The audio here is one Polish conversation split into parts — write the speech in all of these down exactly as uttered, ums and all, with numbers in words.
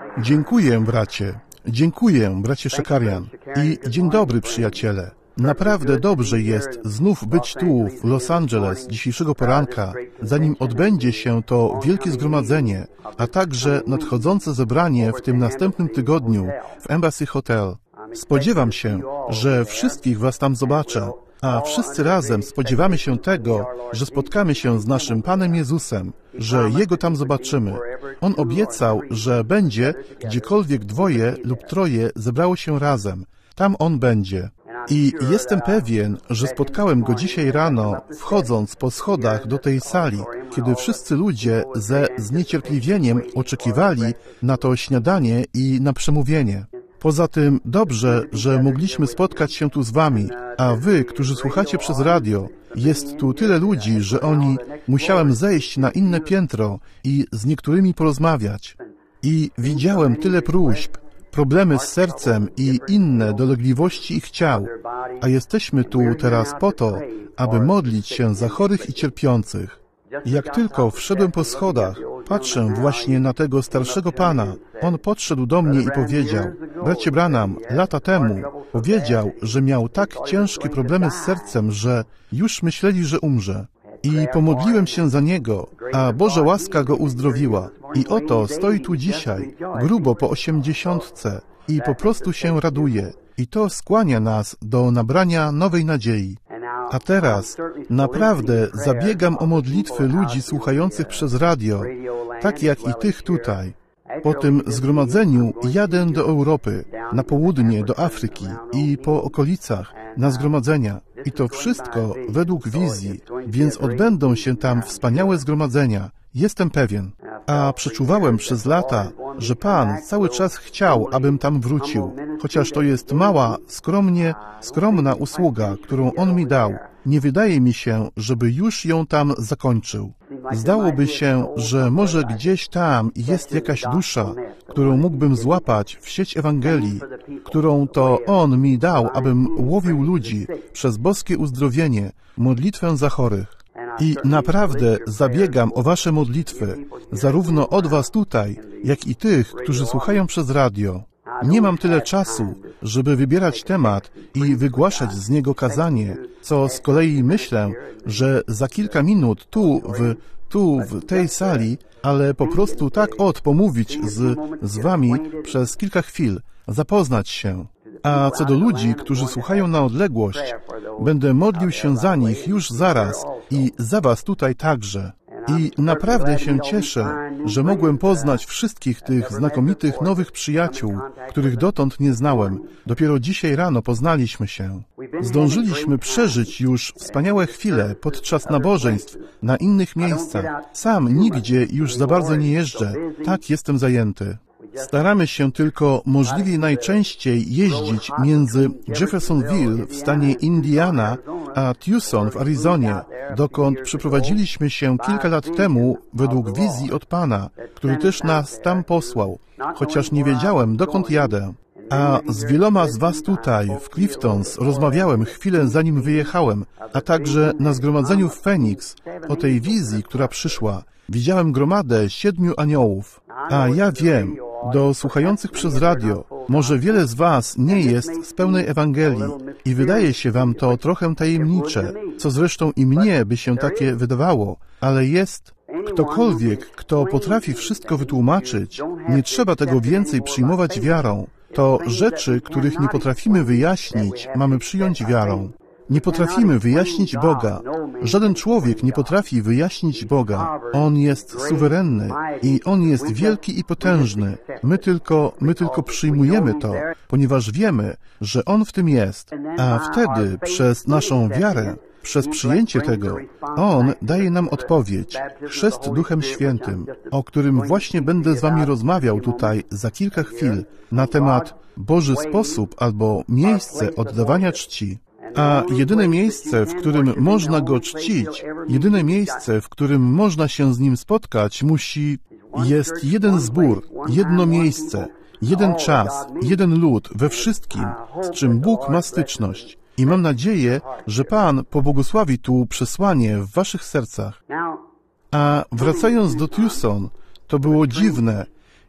Dziękuję, bracie. Dziękuję, bracie Szekarian. I dzień dobry, przyjaciele. Naprawdę dobrze jest znów być tu, w Los Angeles, dzisiejszego poranka, zanim odbędzie się to wielkie zgromadzenie, a także nadchodzące zebranie w tym następnym tygodniu w Embassy Hotel. Spodziewam się, że wszystkich was tam zobaczę, a wszyscy razem spodziewamy się tego, że spotkamy się z naszym Panem Jezusem, że Jego tam zobaczymy. On obiecał, że będzie, gdziekolwiek dwoje lub troje zebrało się razem. Tam On będzie. I jestem pewien, że spotkałem Go dzisiaj rano, wchodząc po schodach do tej sali, kiedy wszyscy ludzie ze zniecierpliwieniem oczekiwali na to śniadanie i na przemówienie. Poza tym dobrze, że mogliśmy spotkać się tu z wami, a wy, którzy słuchacie przez radio, jest tu tyle ludzi, że oni musiałem zejść na inne piętro i z niektórymi porozmawiać. I widziałem tyle próśb, problemy z sercem i inne dolegliwości ich ciał, a jesteśmy tu teraz po to, aby modlić się za chorych i cierpiących. Jak tylko wszedłem po schodach, patrzę właśnie na tego starszego pana. On podszedł do mnie i powiedział: bracie Branham, lata temu powiedział, że miał tak ciężkie problemy z sercem, że już myśleli, że umrze. I pomodliłem się za niego, a Boża łaska go uzdrowiła. I oto stoi tu dzisiaj, grubo po osiemdziesiątce, i po prostu się raduje. I to skłania nas do nabrania nowej nadziei. A teraz naprawdę zabiegam o modlitwy ludzi słuchających przez radio, tak jak i tych tutaj. Po tym zgromadzeniu jadę do Europy, na południe, do Afryki i po okolicach na zgromadzenia. I to wszystko według wizji, więc odbędą się tam wspaniałe zgromadzenia. Jestem pewien. A przeczuwałem przez lata, że Pan cały czas chciał, abym tam wrócił, chociaż to jest mała, skromnie, skromna usługa, którą On mi dał. Nie wydaje mi się, żeby już ją tam zakończył. Zdałoby się, że może gdzieś tam jest jakaś dusza, którą mógłbym złapać w sieć Ewangelii, którą to On mi dał, abym łowił ludzi przez boskie uzdrowienie, modlitwę za chorych. I naprawdę zabiegam o wasze modlitwy, zarówno od was tutaj, jak i tych, którzy słuchają przez radio. Nie mam tyle czasu, żeby wybierać temat i wygłaszać z niego kazanie, co z kolei myślę, że za kilka minut tu, w, tu, w tej sali, ale po prostu tak od pomówić z, z wami przez kilka chwil, zapoznać się. A co do ludzi, którzy słuchają na odległość, będę modlił się za nich już zaraz i za was tutaj także. I naprawdę się cieszę, że mogłem poznać wszystkich tych znakomitych nowych przyjaciół, których dotąd nie znałem. Dopiero dzisiaj rano poznaliśmy się. Zdążyliśmy przeżyć już wspaniałe chwile podczas nabożeństw na innych miejscach. Sam nigdzie już za bardzo nie jeżdżę, tak jestem zajęty. Staramy się tylko możliwie najczęściej jeździć między Jeffersonville w stanie Indiana a Tucson w Arizonie, dokąd przeprowadziliśmy się kilka lat temu według wizji od Pana, który też nas tam posłał, chociaż nie wiedziałem, dokąd jadę. A z wieloma z was tutaj, w Cliftons, rozmawiałem chwilę zanim wyjechałem, a także na zgromadzeniu w Phoenix o tej wizji, która przyszła. Widziałem gromadę siedmiu aniołów. A ja wiem, do słuchających przez radio, może wiele z was nie jest z pełnej Ewangelii i wydaje się wam to trochę tajemnicze, co zresztą i mnie by się takie wydawało, ale jest ktokolwiek, kto potrafi wszystko wytłumaczyć, nie trzeba tego więcej przyjmować wiarą. To rzeczy, których nie potrafimy wyjaśnić, mamy przyjąć wiarą. Nie potrafimy wyjaśnić Boga. Żaden człowiek nie potrafi wyjaśnić Boga. On jest suwerenny i On jest wielki i potężny. My tylko, my tylko przyjmujemy to, ponieważ wiemy, że On w tym jest. A wtedy przez naszą wiarę, przez przyjęcie tego, On daje nam odpowiedź, chrzest Duchem Świętym, o którym właśnie będę z wami rozmawiał tutaj za kilka chwil, na temat Boży sposób albo miejsce oddawania czci. A jedyne miejsce, w którym można Go czcić, jedyne miejsce, w którym można się z Nim spotkać, musi... Jest jeden zbór, jedno miejsce, jeden czas, jeden lud we wszystkim, z czym Bóg ma styczność. I mam nadzieję, że Pan pobłogosławi tu przesłanie w waszych sercach. A wracając do Tucson, to było dziwne.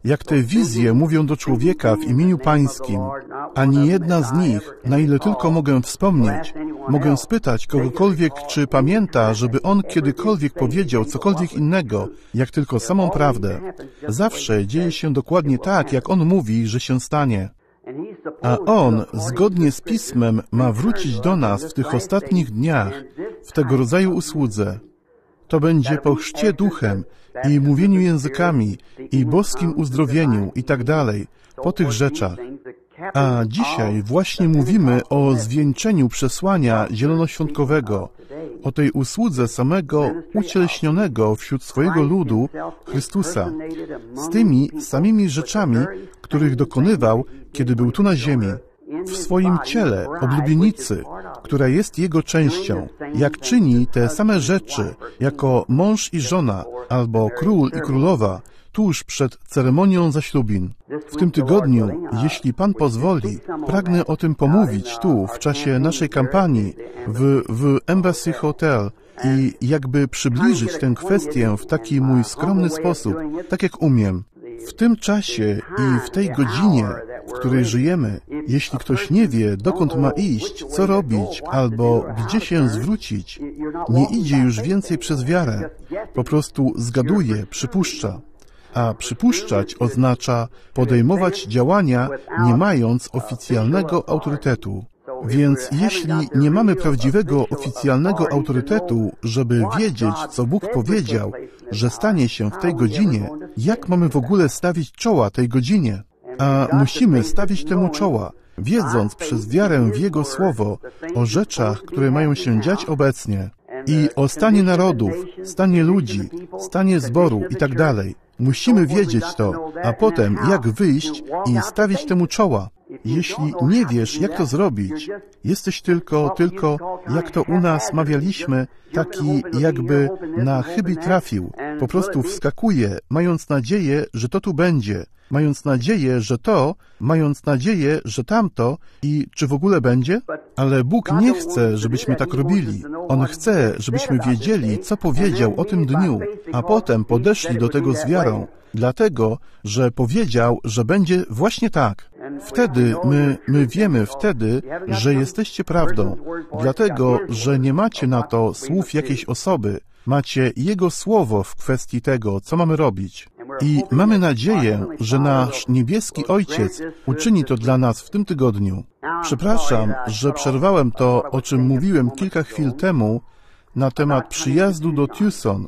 Jak te wizje mówią do człowieka w imieniu Pańskim, ani jedna z nich, na ile tylko mogę wspomnieć, mogę spytać kogokolwiek, czy pamięta, żeby on kiedykolwiek powiedział cokolwiek innego, jak tylko samą prawdę. Zawsze dzieje się dokładnie tak, jak on mówi, że się stanie. A on, zgodnie z Pismem, ma wrócić do nas w tych ostatnich dniach, w tego rodzaju usłudze. To będzie po chrzcie duchem i mówieniu językami i boskim uzdrowieniu i tak dalej, po tych rzeczach. A dzisiaj właśnie mówimy o zwieńczeniu przesłania zielonoświątkowego, o tej usłudze samego ucieleśnionego wśród swojego ludu Chrystusa, z tymi samymi rzeczami, których dokonywał, kiedy był tu na ziemi, w swoim ciele, oblubienicy, która jest Jego częścią, jak czyni te same rzeczy jako mąż i żona, albo król i królowa, tuż przed ceremonią zaślubin. W tym tygodniu, jeśli Pan pozwoli, pragnę o tym pomówić tu, w czasie naszej kampanii, w, w Embassy Hotel i jakby przybliżyć tę kwestię w taki mój skromny sposób, tak jak umiem. W tym czasie i w tej godzinie, w której żyjemy, jeśli ktoś nie wie, dokąd ma iść, co robić, albo gdzie się zwrócić, nie idzie już więcej przez wiarę, po prostu zgaduje, przypuszcza. A przypuszczać oznacza podejmować działania, nie mając oficjalnego autorytetu. Więc jeśli nie mamy prawdziwego oficjalnego autorytetu, żeby wiedzieć, co Bóg powiedział, że stanie się w tej godzinie, jak mamy w ogóle stawić czoła tej godzinie? A musimy stawić temu czoła, wiedząc przez wiarę w Jego Słowo o rzeczach, które mają się dziać obecnie i o stanie narodów, stanie ludzi, stanie zboru i tak dalej. Musimy wiedzieć to, a potem jak wyjść i stawić temu czoła. Jeśli nie wiesz, jak to zrobić, jesteś tylko, tylko, jak to u nas mawialiśmy, taki jakby na chybi trafił. Po prostu wskakuje, mając nadzieję, że to tu będzie, mając nadzieję, że to, mając nadzieję, że tamto i czy w ogóle będzie? Ale Bóg nie chce, żebyśmy tak robili. On chce, żebyśmy wiedzieli, co powiedział o tym dniu, a potem podeszli do tego z wiarą, dlatego, że powiedział, że będzie właśnie tak. Wtedy my, my wiemy wtedy, że jesteście prawdą, dlatego, że nie macie na to słów jakiejś osoby, macie Jego słowo w kwestii tego, co mamy robić. I mamy nadzieję, że nasz niebieski Ojciec uczyni to dla nas w tym tygodniu. Przepraszam, że przerwałem to, o czym mówiłem kilka chwil temu na temat przyjazdu do Tucson.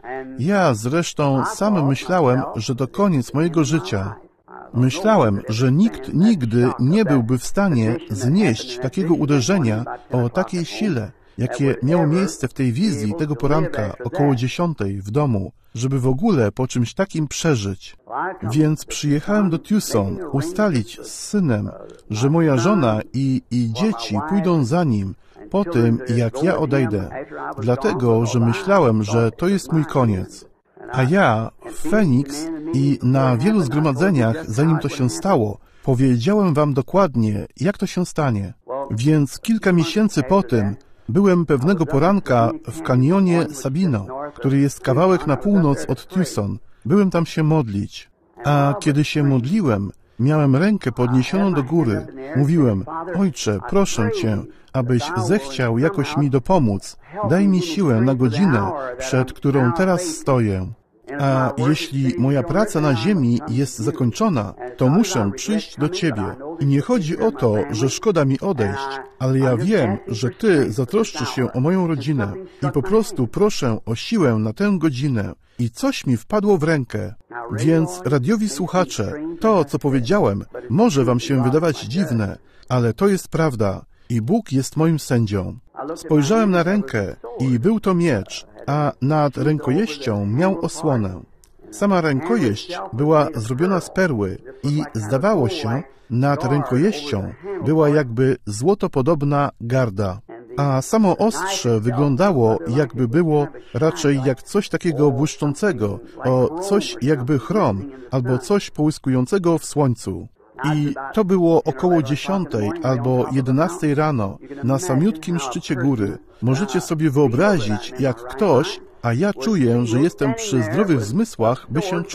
Ja zresztą sam myślałem, że to koniec mojego życia. Myślałem, że nikt nigdy nie byłby w stanie znieść takiego uderzenia o takiej sile, jakie miało miejsce w tej wizji tego poranka około dziesiątej w domu, żeby w ogóle po czymś takim przeżyć. Więc przyjechałem do Tucson ustalić z synem, że moja żona i, i dzieci pójdą za nim po tym, jak ja odejdę, dlatego, że myślałem, że to jest mój koniec. A ja w Phoenix i na wielu zgromadzeniach, zanim to się stało, powiedziałem wam dokładnie, jak to się stanie. Więc kilka miesięcy po tym byłem pewnego poranka w kanionie Sabino, który jest kawałek na północ od Tucson. Byłem tam się modlić. A kiedy się modliłem, miałem rękę podniesioną do góry. Mówiłem, Ojcze, proszę Cię, abyś zechciał jakoś mi dopomóc. Daj mi siłę na godzinę, przed którą teraz stoję. A jeśli moja praca na ziemi jest zakończona, to muszę przyjść do Ciebie. I nie chodzi o to, że szkoda mi odejść, ale ja wiem, że Ty zatroszczysz się o moją rodzinę i po prostu proszę o siłę na tę godzinę. I coś mi wpadło w rękę. Więc radiowi słuchacze, to, co powiedziałem, może wam się wydawać dziwne, ale to jest prawda i Bóg jest moim sędzią. Spojrzałem na rękę i był to miecz, a nad rękojeścią miał osłonę. Sama rękojeść była zrobiona z perły i zdawało się, nad rękojeścią była jakby złotopodobna garda. A samo ostrze wyglądało, jakby było raczej jak coś takiego błyszczącego, o coś jakby chrom, albo coś połyskującego w słońcu. I to było około dziesiątej albo jedenastej rano, na samiutkim szczycie góry. Możecie sobie wyobrazić, jak ktoś, a ja czuję, że jestem przy zdrowych zmysłach, by się czuł.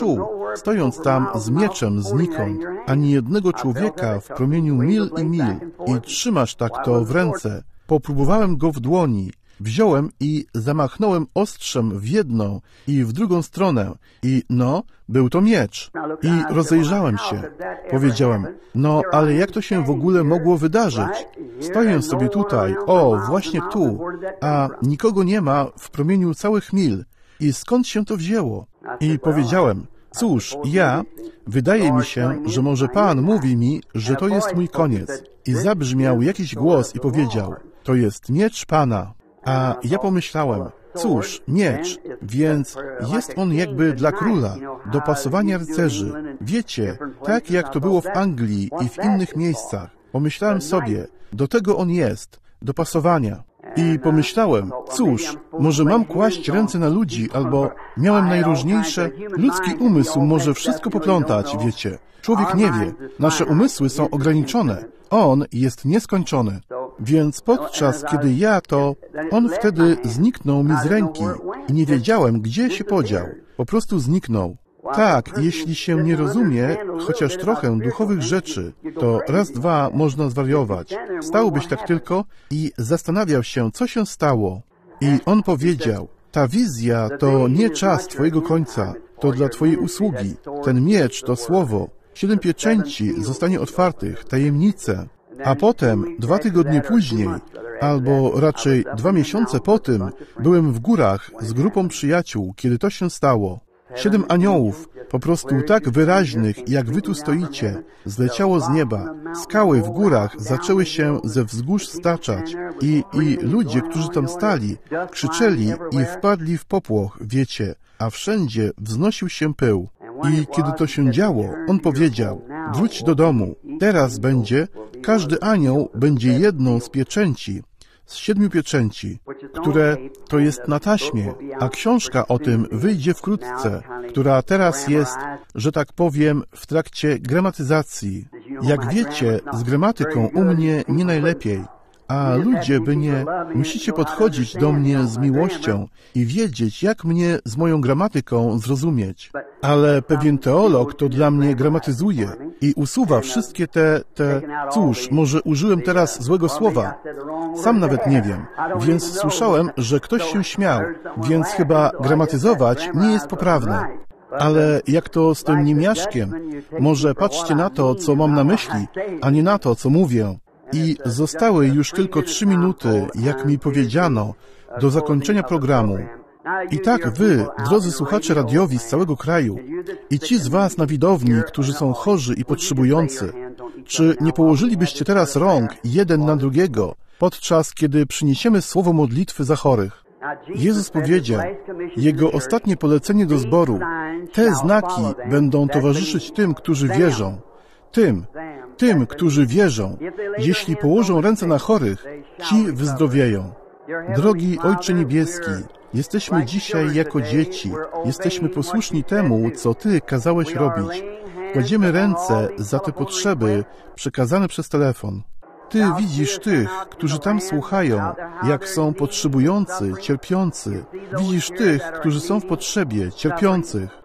stojąc tam z mieczem znikąd, ani jednego człowieka w promieniu mil i mil i trzymasz tak to w ręce. Popróbowałem go w dłoni, wziąłem i zamachnąłem ostrzem w jedną i w drugą stronę i no, był to miecz. I rozejrzałem się. Powiedziałem, no ale jak to się w ogóle mogło wydarzyć? Stoję sobie tutaj, o, właśnie tu, a nikogo nie ma w promieniu całych mil. I skąd się to wzięło? I powiedziałem, cóż, ja, wydaje mi się, że może Pan mówi mi, że to jest mój koniec. I zabrzmiał jakiś głos i powiedział, to jest miecz Pana. A ja pomyślałem, cóż, miecz, więc jest on jakby dla króla, do pasowania rycerzy. Wiecie, tak jak to było w Anglii i w innych miejscach. Pomyślałem sobie, do tego on jest, do pasowania. I pomyślałem, cóż, może mam kłaść ręce na ludzi, albo miałem najróżniejsze, ludzki umysł może wszystko poplątać, wiecie. Człowiek nie wie, nasze umysły są ograniczone, on jest nieskończony. Więc podczas kiedy ja to, on wtedy zniknął mi z ręki i nie wiedziałem, gdzie się podział. Po prostu zniknął. Tak, jeśli się nie rozumie chociaż trochę duchowych rzeczy, to raz, dwa można zwariować. Stałbyś tak tylko i zastanawiał się, co się stało. I on powiedział, ta wizja to nie czas Twojego końca, to dla Twojej usługi. Ten miecz to słowo. Siedem pieczęci zostanie otwartych, tajemnice. A potem, dwa tygodnie później, albo raczej dwa miesiące po tym, byłem w górach z grupą przyjaciół, kiedy to się stało. Siedem aniołów, po prostu tak wyraźnych, jak wy tu stoicie, zleciało z nieba. Skały w górach zaczęły się ze wzgórz staczać i, i ludzie, którzy tam stali, krzyczeli i wpadli w popłoch, wiecie, a wszędzie wznosił się pył. I kiedy to się działo, on powiedział, wróć do domu, teraz będzie, każdy anioł będzie jedną z pieczęci, z siedmiu pieczęci, które to jest na taśmie, a książka o tym wyjdzie wkrótce, która teraz jest, że tak powiem, w trakcie gramatyzacji. Jak wiecie, z gramatyką u mnie nie najlepiej, a ludzie by nie, musicie podchodzić do mnie z miłością i wiedzieć, jak mnie z moją gramatyką zrozumieć. Ale pewien teolog to dla mnie gramatyzuje i usuwa wszystkie te, te, cóż, może użyłem teraz złego słowa. Sam nawet nie wiem, więc słyszałem, że ktoś się śmiał, więc chyba gramatyzować nie jest poprawne. Ale jak to z tym niemiaszkiem? Może patrzcie na to, co mam na myśli, a nie na to, co mówię. I zostały już tylko trzy minuty, jak mi powiedziano, do zakończenia programu. I tak wy, drodzy słuchacze radiowi z całego kraju, i ci z was na widowni, którzy są chorzy i potrzebujący, czy nie położylibyście teraz rąk jeden na drugiego, podczas kiedy przyniesiemy słowo modlitwy za chorych? Jezus powiedział, Jego ostatnie polecenie do zboru, te znaki będą towarzyszyć tym, którzy wierzą. Tym, tym, którzy wierzą, jeśli położą ręce na chorych, ci wyzdrowieją. Drogi Ojcze Niebieski, jesteśmy dzisiaj jako dzieci, jesteśmy posłuszni temu, co Ty kazałeś robić. Kładziemy ręce za te potrzeby przekazane przez telefon. Ty widzisz tych, którzy tam słuchają, jak są potrzebujący, cierpiący. Widzisz tych, którzy są w potrzebie, cierpiących.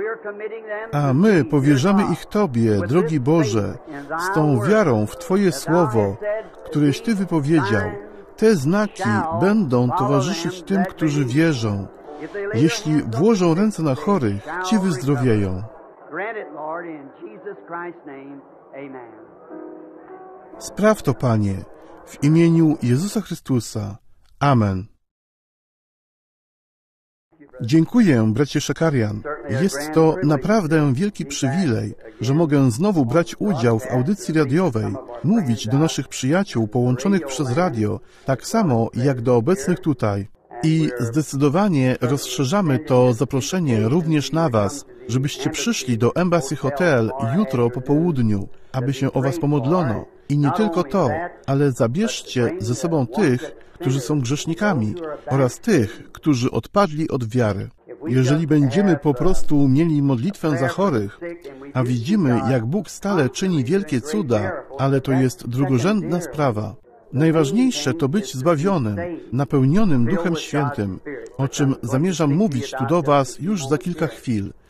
A my powierzamy ich Tobie, drogi Boże, z tą wiarą w Twoje słowo, któreś Ty wypowiedział. Te znaki będą towarzyszyć tym, którzy wierzą. Jeśli włożą ręce na chorych, ci wyzdrowieją. Spraw to, Panie, w imieniu Jezusa Chrystusa. Amen. Dziękuję, bracie Szakarian. Jest to naprawdę wielki przywilej, że mogę znowu brać udział w audycji radiowej, mówić do naszych przyjaciół połączonych przez radio, tak samo jak do obecnych tutaj. I zdecydowanie rozszerzamy to zaproszenie również na Was, żebyście przyszli do Embassy Hotel jutro po południu, aby się o Was pomodlono. I nie tylko to, ale zabierzcie ze sobą tych, którzy są grzesznikami oraz tych, którzy odpadli od wiary. Jeżeli będziemy po prostu mieli modlitwę za chorych, a widzimy, jak Bóg stale czyni wielkie cuda, ale to jest drugorzędna sprawa. Najważniejsze to być zbawionym, napełnionym Duchem Świętym, o czym zamierzam mówić tu do Was już za kilka chwil.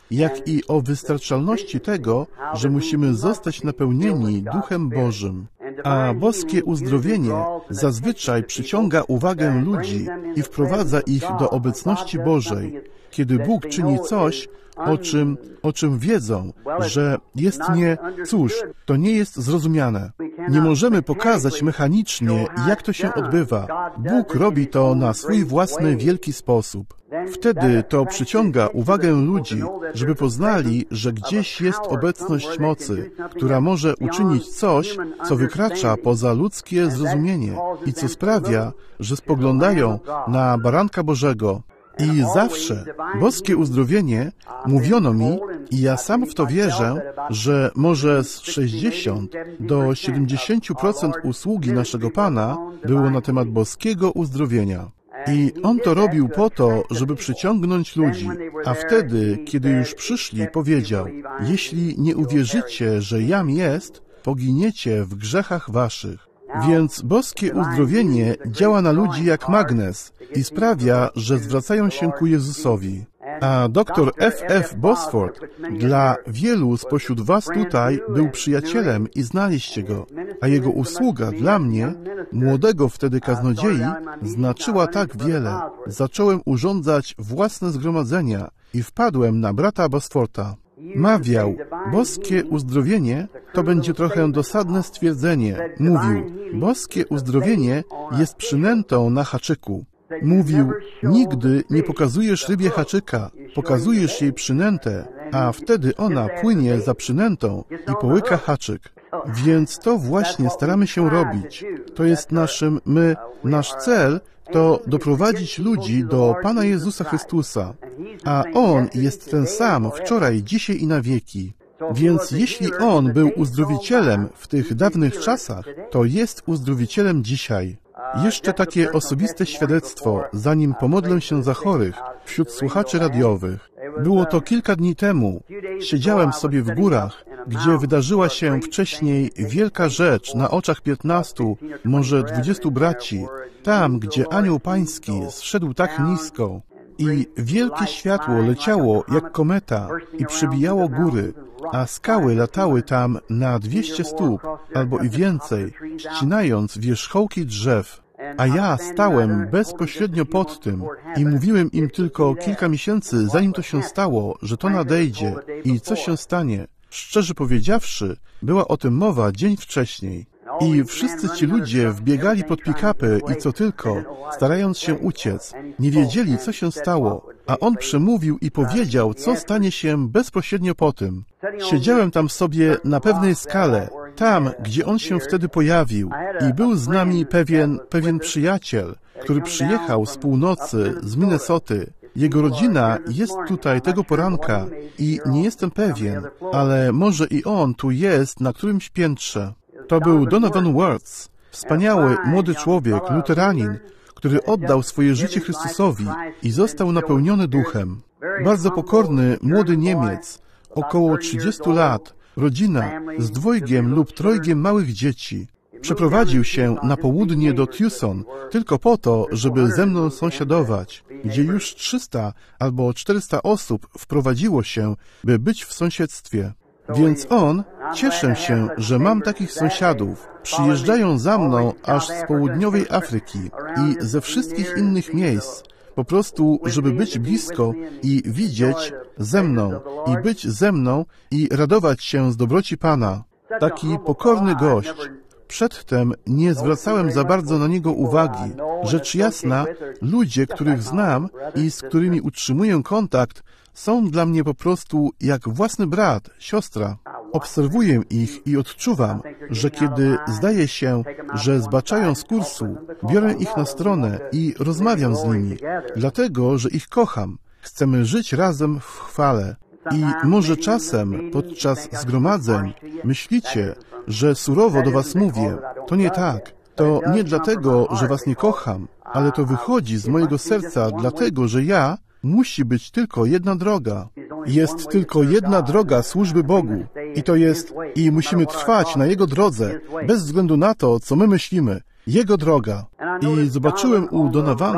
jak i o wystarczalności tego, że musimy zostać napełnieni Duchem Bożym. A boskie uzdrowienie zazwyczaj przyciąga uwagę ludzi i wprowadza ich do obecności Bożej, kiedy Bóg czyni coś, o czym, o czym wiedzą, że jest nie, cóż, to nie jest zrozumiane. Nie możemy pokazać mechanicznie, jak to się odbywa. Bóg robi to na swój własny wielki sposób. Wtedy to przyciąga uwagę ludzi, żeby poznali, że gdzieś jest obecność mocy, która może uczynić coś, co wykracza poza ludzkie zrozumienie i co sprawia, że spoglądają na Baranka Bożego. I zawsze boskie uzdrowienie mówiono mi, i ja sam w to wierzę, że może z sześćdziesiąt do siedemdziesięciu procent usługi naszego Pana było na temat boskiego uzdrowienia. I On to robił po to, żeby przyciągnąć ludzi, a wtedy, kiedy już przyszli, powiedział: jeśli nie uwierzycie, że jam jest, poginiecie w grzechach waszych. Więc boskie uzdrowienie działa na ludzi jak magnes i sprawia, że zwracają się ku Jezusowi. A doktor F F Bosford dla wielu spośród was tutaj był przyjacielem i znaliście go, a jego usługa dla mnie, młodego wtedy kaznodziei, znaczyła tak wiele. Zacząłem urządzać własne zgromadzenia i wpadłem na brata Bosforta. Mawiał: boskie uzdrowienie to będzie trochę dosadne stwierdzenie. Mówił: boskie uzdrowienie jest przynętą na haczyku. Mówił: nigdy nie pokazujesz rybie haczyka, pokazujesz jej przynętę, a wtedy ona płynie za przynętą i połyka haczyk. Więc to właśnie staramy się robić. To jest naszym, my, nasz cel to doprowadzić ludzi do Pana Jezusa Chrystusa, a On jest ten sam wczoraj, dzisiaj i na wieki. Więc jeśli On był uzdrowicielem w tych dawnych czasach, to jest uzdrowicielem dzisiaj. Jeszcze takie osobiste świadectwo, zanim pomodlę się za chorych wśród słuchaczy radiowych. Było to kilka dni temu. Siedziałem sobie w górach, gdzie wydarzyła się wcześniej wielka rzecz na oczach piętnastu, może dwudziestu braci, tam, gdzie anioł pański zszedł tak nisko i wielkie światło leciało jak kometa i przebijało góry, a skały latały tam na dwieście stóp albo i więcej, ścinając wierzchołki drzew. A ja stałem bezpośrednio pod tym i mówiłem im tylko kilka miesięcy, zanim to się stało, że to nadejdzie i co się stanie. Szczerze powiedziawszy, była o tym mowa dzień wcześniej. I wszyscy ci ludzie wbiegali pod pick-upy i co tylko, starając się uciec. Nie wiedzieli, co się stało, a on przemówił i powiedział, co stanie się bezpośrednio po tym. Siedziałem tam sobie na pewnej skale, tam, gdzie on się wtedy pojawił, i był z nami pewien, pewien przyjaciel, który przyjechał z północy, z Minnesoty. Jego rodzina jest tutaj tego poranka i nie jestem pewien, ale może i on tu jest na którymś piętrze. To był Donovan Wirtz, wspaniały młody człowiek, luteranin, który oddał swoje życie Chrystusowi i został napełniony duchem. Bardzo pokorny młody Niemiec, około trzydziestu lat, rodzina z dwojgiem lub trojgiem małych dzieci. Przeprowadził się na południe do Tucson tylko po to, żeby ze mną sąsiadować, gdzie już trzysta albo czterysta osób wprowadziło się, by być w sąsiedztwie. Więc on, cieszę się, że mam takich sąsiadów. Przyjeżdżają za mną aż z południowej Afryki i ze wszystkich innych miejsc, po prostu, żeby być blisko i widzieć ze mną, i być ze mną i radować się z dobroci Pana. Taki pokorny gość. Przedtem nie zwracałem za bardzo na niego uwagi. Rzecz jasna, ludzie, których znam i z którymi utrzymuję kontakt, są dla mnie po prostu jak własny brat, siostra. Obserwuję ich i odczuwam, że kiedy zdaje się, że zbaczają z kursu, biorę ich na stronę i rozmawiam z nimi, dlatego, że ich kocham. Chcemy żyć razem w chwale. I może czasem, podczas zgromadzeń, myślicie, że surowo do was mówię. To nie tak. To nie dlatego, że was nie kocham, ale to wychodzi z mojego serca, dlatego, że ja musi być tylko jedna droga. Jest tylko jedna droga służby Bogu. I to jest, i musimy trwać na Jego drodze, bez względu na to, co my myślimy. Jego droga. I zobaczyłem u Donowana,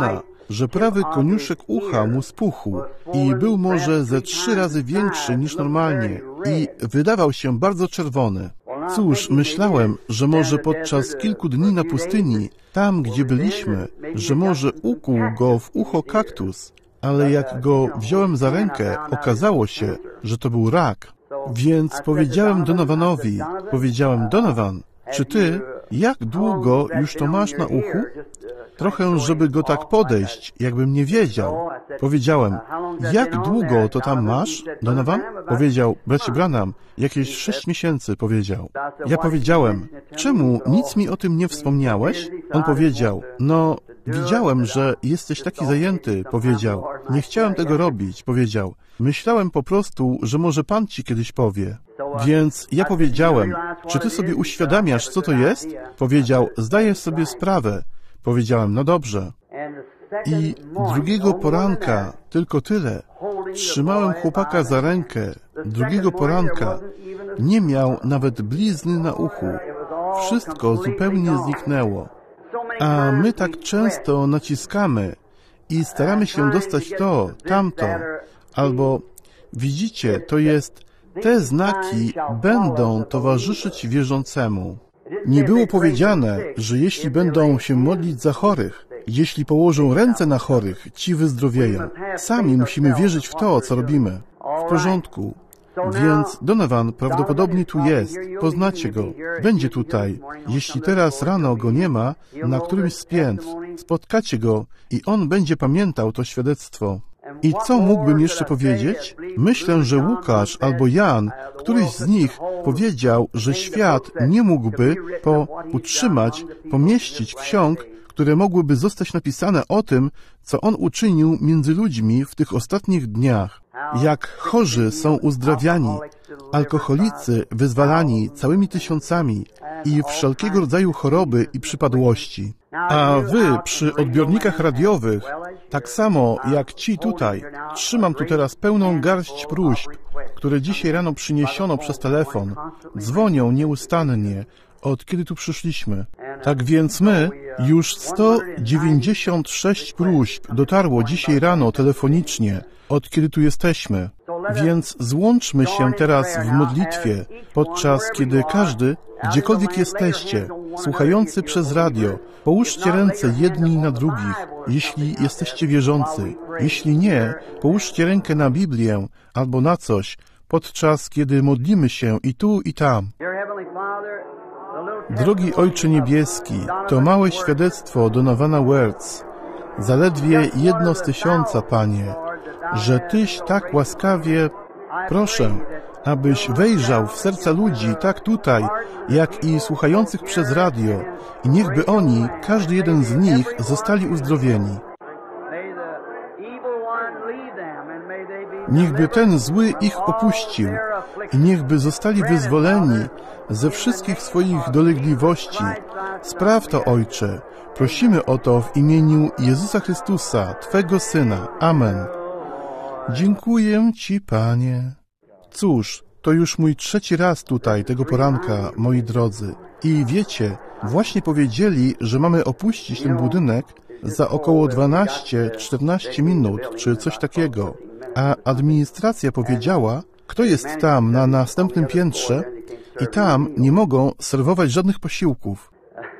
że prawy koniuszek ucha mu spuchł i był może ze trzy razy większy niż normalnie i wydawał się bardzo czerwony. Cóż, myślałem, że może podczas kilku dni na pustyni, tam gdzie byliśmy, że może ukłuł go w ucho kaktus, ale jak go wziąłem za rękę, okazało się, że to był rak. Więc powiedziałem Donovanowi, powiedziałem, Donovan, czy ty, jak długo już to masz na uchu? Trochę, żeby go tak podejść, jakbym nie wiedział. Powiedziałem, jak długo to tam masz, Donovan? Powiedział, bracie Branham, jakieś sześć miesięcy, powiedział. Ja powiedziałem, czemu nic mi o tym nie wspomniałeś? On powiedział, no, widziałem, że jesteś taki zajęty, powiedział. Nie chciałem tego robić, powiedział. Myślałem po prostu, że może Pan ci kiedyś powie. Więc ja powiedziałem, czy ty sobie uświadamiasz, co to jest? Powiedział, zdaję sobie sprawę. Powiedziałem, no dobrze. I drugiego poranka, tylko tyle, trzymałem chłopaka za rękę. Drugiego poranka nie miał nawet blizny na uchu. Wszystko zupełnie zniknęło. A my tak często naciskamy i staramy się dostać to, tamto, albo widzicie, to jest, te znaki będą towarzyszyć wierzącemu. Nie było powiedziane, że jeśli będą się modlić za chorych, jeśli położą ręce na chorych, ci wyzdrowieją. Sami musimy wierzyć w to, co robimy. W porządku. Więc Donovan prawdopodobnie tu jest. Poznacie go. Będzie tutaj. Jeśli teraz rano go nie ma, na którymś z piętr, spotkacie go i on będzie pamiętał to świadectwo. I co mógłbym jeszcze powiedzieć? Myślę, że Łukasz albo Jan, któryś z nich powiedział, że świat nie mógłby po utrzymać, pomieścić ksiąg, które mogłyby zostać napisane o tym, co on uczynił między ludźmi w tych ostatnich dniach. Jak chorzy są uzdrawiani, alkoholicy wyzwalani całymi tysiącami i wszelkiego rodzaju choroby i przypadłości. A wy przy odbiornikach radiowych, tak samo jak ci tutaj, trzymam tu teraz pełną garść próśb, które dzisiaj rano przyniesiono przez telefon, dzwonią nieustannie, od kiedy tu przyszliśmy. Tak więc my, już sto dziewięćdziesiąt sześć próśb dotarło dzisiaj rano telefonicznie, od kiedy tu jesteśmy. Więc złączmy się teraz w modlitwie, podczas kiedy każdy, gdziekolwiek jesteście, słuchający przez radio, połóżcie ręce jedni na drugich, jeśli jesteście wierzący. Jeśli nie, połóżcie rękę na Biblię albo na coś, podczas kiedy modlimy się i tu, i tam. Drogi Ojcze Niebieski, to małe świadectwo Donovana Wiertz, zaledwie jedno z tysiąca, Panie, że Tyś tak łaskawie, proszę, abyś wejrzał w serca ludzi tak tutaj, jak i słuchających przez radio i niechby oni, każdy jeden z nich, zostali uzdrowieni. Niechby ten zły ich opuścił i niechby zostali wyzwoleni ze wszystkich swoich dolegliwości. Spraw to, Ojcze. Prosimy o to w imieniu Jezusa Chrystusa, Twego Syna. Amen. Dziękuję Ci, Panie. Cóż, to już mój trzeci raz tutaj tego poranka, moi drodzy. I wiecie, właśnie powiedzieli, że mamy opuścić ten budynek za około dwanaście czternaście minut, czy coś takiego. A administracja powiedziała, kto jest tam na następnym piętrze i tam nie mogą serwować żadnych posiłków.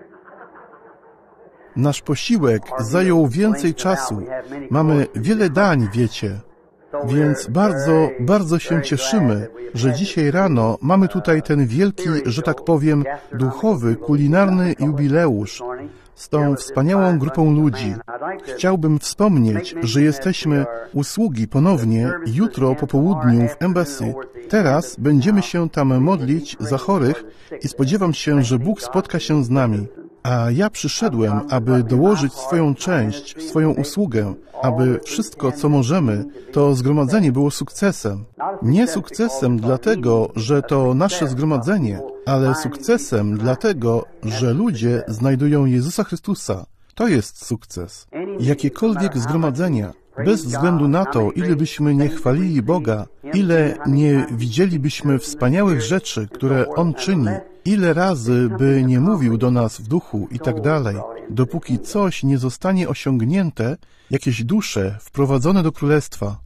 Nasz posiłek zajął więcej czasu. Mamy wiele dań, wiecie. Więc bardzo, bardzo się cieszymy, że dzisiaj rano mamy tutaj ten wielki, że tak powiem, duchowy, kulinarny jubileusz z tą wspaniałą grupą ludzi. Chciałbym wspomnieć, że jesteśmy usługi ponownie jutro po południu w Embassy. Teraz będziemy się tam modlić za chorych i spodziewam się, że Bóg spotka się z nami. A ja przyszedłem, aby dołożyć swoją część, swoją usługę, aby wszystko, co możemy, to zgromadzenie było sukcesem. Nie sukcesem dlatego, że to nasze zgromadzenie, ale sukcesem dlatego, że ludzie znajdują Jezusa Chrystusa. To jest sukces. Jakiekolwiek zgromadzenia, bez względu na to, ile byśmy nie chwalili Boga, ile nie widzielibyśmy wspaniałych rzeczy, które On czyni, ile razy by nie mówił do nas w duchu i tak dalej, dopóki coś nie zostanie osiągnięte, jakieś dusze wprowadzone do królestwa.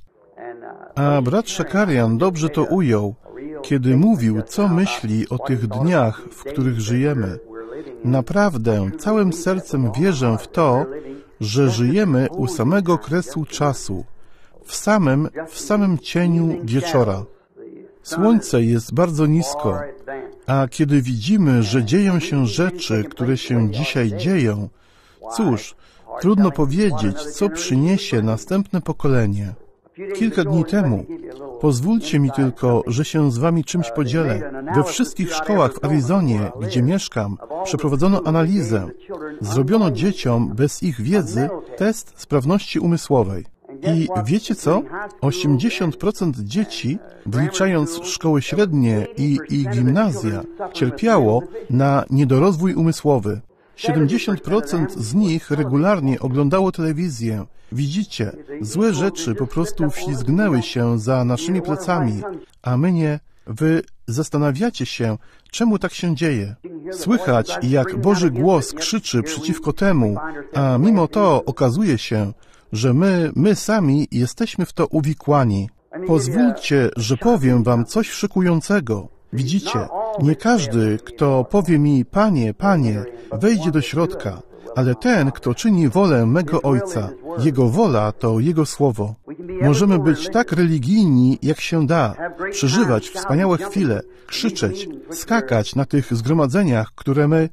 A brat Shakarian dobrze to ujął, kiedy mówił, co myśli o tych dniach, w których żyjemy. Naprawdę, całym sercem wierzę w to, że żyjemy u samego kresu czasu, w samym, w samym cieniu wieczora. Słońce jest bardzo nisko, a kiedy widzimy, że dzieją się rzeczy, które się dzisiaj dzieją, cóż, trudno powiedzieć, co przyniesie następne pokolenie. Kilka dni temu, pozwólcie mi tylko, że się z wami czymś podzielę. We wszystkich szkołach w Arizonie, gdzie mieszkam, przeprowadzono analizę. Zrobiono dzieciom bez ich wiedzy test sprawności umysłowej. I wiecie co? osiemdziesiąt procent dzieci, wliczając szkoły średnie i, i gimnazja, cierpiało na niedorozwój umysłowy. siedemdziesiąt procent z nich regularnie oglądało telewizję. Widzicie, złe rzeczy po prostu wślizgnęły się za naszymi plecami, a my nie. Wy zastanawiacie się, czemu tak się dzieje. Słychać, jak Boży głos krzyczy przeciwko temu, a mimo to okazuje się, że my, my sami jesteśmy w to uwikłani. Pozwólcie, że powiem wam coś szykującego. Widzicie, nie każdy, kto powie mi, Panie, Panie, wejdzie do środka, ale ten, kto czyni wolę mego Ojca, Jego wola to Jego Słowo. Możemy być tak religijni, jak się da, przeżywać wspaniałe chwile, krzyczeć, skakać na tych zgromadzeniach, które my...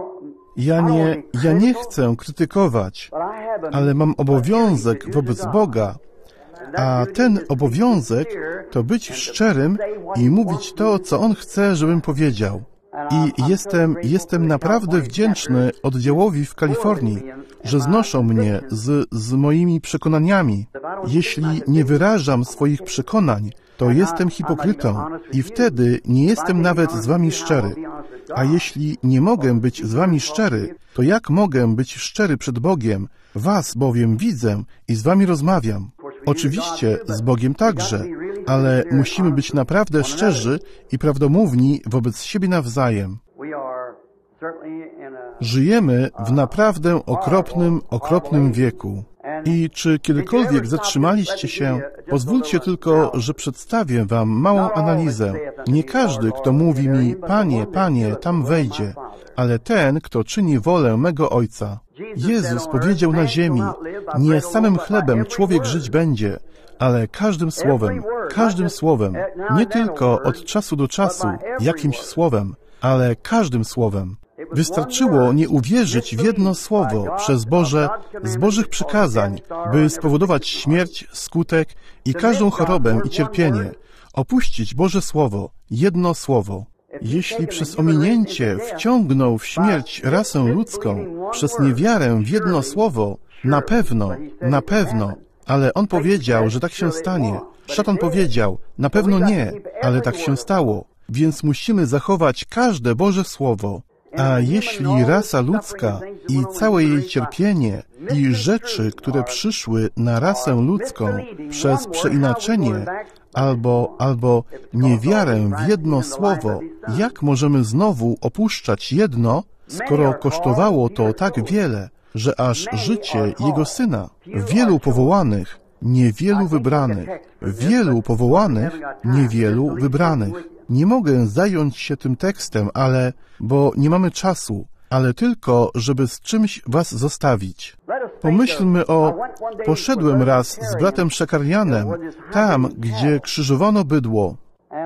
Ja nie, ja nie chcę krytykować, ale mam obowiązek wobec Boga, a ten obowiązek to być szczerym i mówić to, co On chce, żebym powiedział. I jestem, jestem naprawdę wdzięczny oddziałowi w Kalifornii, że znoszą mnie z, z moimi przekonaniami. Jeśli nie wyrażam swoich przekonań, to jestem hipokrytą i wtedy nie jestem nawet z wami szczery. A jeśli nie mogę być z wami szczery, to jak mogę być szczery przed Bogiem? Was bowiem widzę i z wami rozmawiam. Oczywiście z Bogiem także, ale musimy być naprawdę szczerzy i prawdomówni wobec siebie nawzajem. Żyjemy w naprawdę okropnym, okropnym wieku. I czy kiedykolwiek zatrzymaliście się, pozwólcie tylko, że przedstawię wam małą analizę. Nie każdy, kto mówi mi, Panie, Panie, tam wejdzie, ale ten, kto czyni wolę mego Ojca. Jezus powiedział na ziemi, nie samym chlebem człowiek żyć będzie, ale każdym słowem, każdym słowem, nie tylko od czasu do czasu, jakimś słowem, ale każdym słowem. Wystarczyło nie uwierzyć w jedno słowo przez Boże, z Bożych przykazań, by spowodować śmierć, skutek i każdą chorobę i cierpienie. Opuścić Boże Słowo, jedno słowo. Jeśli przez ominięcie wciągnął w śmierć rasę ludzką, przez niewiarę w jedno słowo, na pewno, na pewno, ale On powiedział, że tak się stanie. Szatan powiedział, na pewno nie, ale tak się stało. Więc musimy zachować każde Boże Słowo. A jeśli rasa ludzka i całe jej cierpienie i rzeczy, które przyszły na rasę ludzką przez przeinaczenie albo, albo niewiarę w jedno słowo, jak możemy znowu opuszczać jedno, skoro kosztowało to tak wiele, że aż życie Jego Syna, wielu powołanych, niewielu wybranych, wielu powołanych, niewielu wybranych. Nie mogę zająć się tym tekstem, ale, bo nie mamy czasu, ale tylko, żeby z czymś was zostawić. Pomyślmy o... Poszedłem raz z bratem Shakarianem, tam, gdzie krzyżowano bydło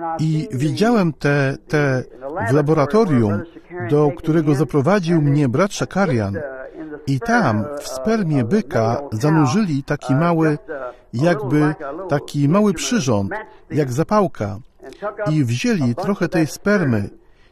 i widziałem te, te w laboratorium, do którego zaprowadził mnie brat Shakarian i tam, w spermie byka, zanurzyli taki mały, jakby taki mały przyrząd, jak zapałka. I wzięli trochę tej spermy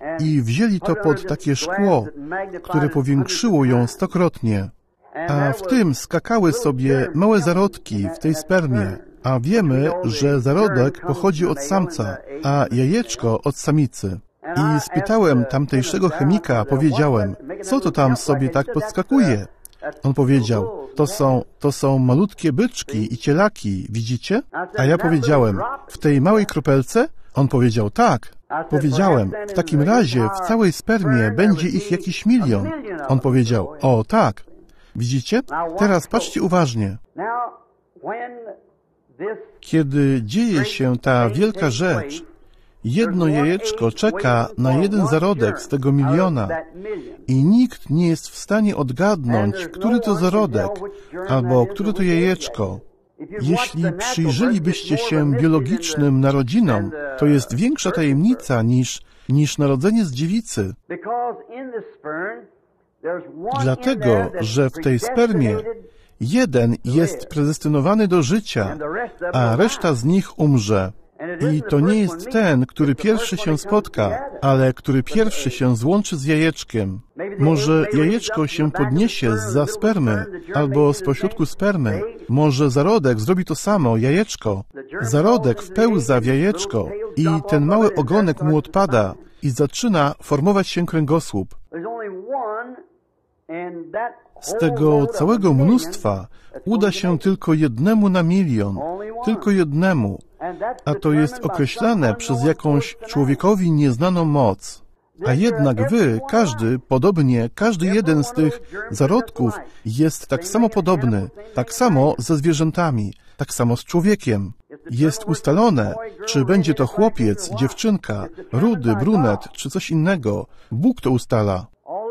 i wzięli to pod takie szkło, które powiększyło ją stokrotnie. A w tym skakały sobie małe zarodki w tej spermie. A wiemy, że zarodek pochodzi od samca, a jajeczko od samicy. I spytałem tamtejszego chemika, powiedziałem, co to tam sobie tak podskakuje? On powiedział, to są, to są malutkie byczki i cielaki, widzicie? A ja powiedziałem, w tej małej kropelce? On powiedział, tak. Powiedziałem, w takim razie w całej spermie będzie ich jakiś milion. On powiedział, o tak. Widzicie? Teraz patrzcie uważnie. Kiedy dzieje się ta wielka rzecz, jedno jajeczko czeka na jeden zarodek z tego miliona i nikt nie jest w stanie odgadnąć, który to zarodek albo które to jajeczko. Jeśli przyjrzelibyście się biologicznym narodzinom, to jest większa tajemnica niż, niż narodzenie z dziewicy. Dlatego, że w tej spermie jeden jest predestynowany do życia, a reszta z nich umrze. I to nie jest ten, który pierwszy się spotka, ale który pierwszy się złączy z jajeczkiem. Może jajeczko się podniesie zza spermy, albo z pośrodku spermy. Może zarodek zrobi to samo, jajeczko. Zarodek wpełza w jajeczko i ten mały ogonek mu odpada i zaczyna formować się kręgosłup. Z tego całego mnóstwa uda się tylko jednemu na milion, tylko jednemu, a to jest określane przez jakąś człowiekowi nieznaną moc. A jednak wy, każdy, podobnie, każdy jeden z tych zarodków jest tak samo podobny, tak samo ze zwierzętami, tak samo z człowiekiem. Jest ustalone, czy będzie to chłopiec, dziewczynka, rudy, brunet, czy coś innego. Bóg to ustala.